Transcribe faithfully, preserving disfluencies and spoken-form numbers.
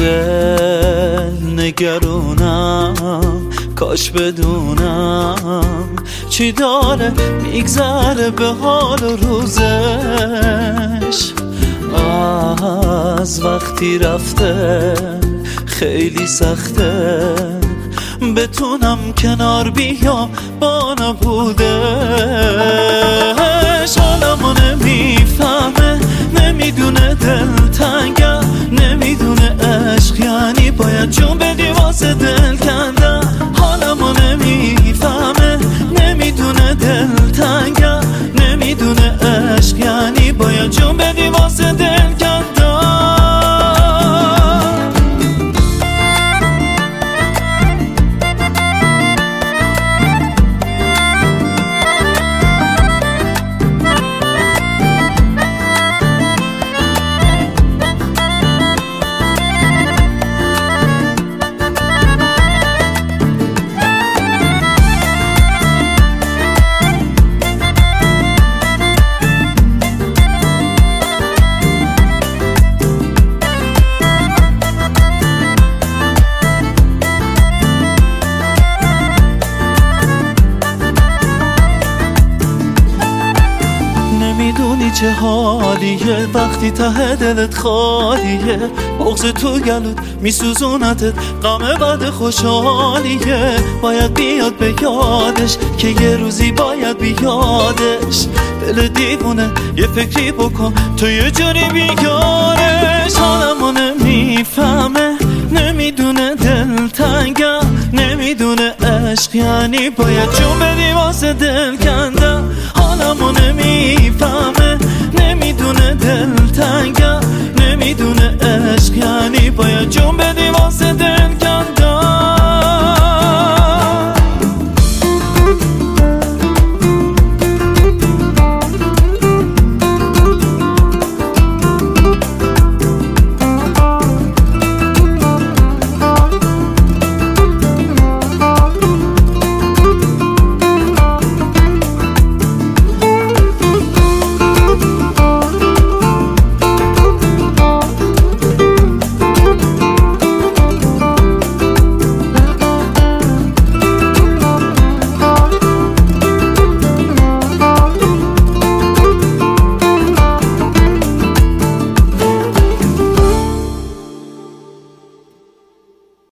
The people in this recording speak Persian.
دل نگرونم، کاش بدونم چی داره میگذره به حال و روزش. از وقتی رفته خیلی سخته بتونم کنار بیام با نبودش. حالمو نمیفهمه، نمیدونه دلتنگم، نمیدونه عشق یعنی باید جون بدی واسه دل کندم. حالمو نمیفهمه، نمیدونه دلتنگم، نمیدونه عشق یعنی باید جون بدی واسه دل کندم. نمیدونی چه حالیه وقتی ته دلت خالیه، بغض تو گلوت میسوزونتت، غم بعد خوشحالیه. باید بیاد به یادش که یه روزی باید بیادش. دل دیوونه یه فکری بکن تو یه جوری بیارش. حالمو نمیفهمه، نمیدونه دلتنگم، نمیدونه عشق یعنی باید جون بدی واسه دل کندم. حالمو نمیفهمه، نمیدونه دلتنگم، نمیدونه عشق یعنی باید جون بدی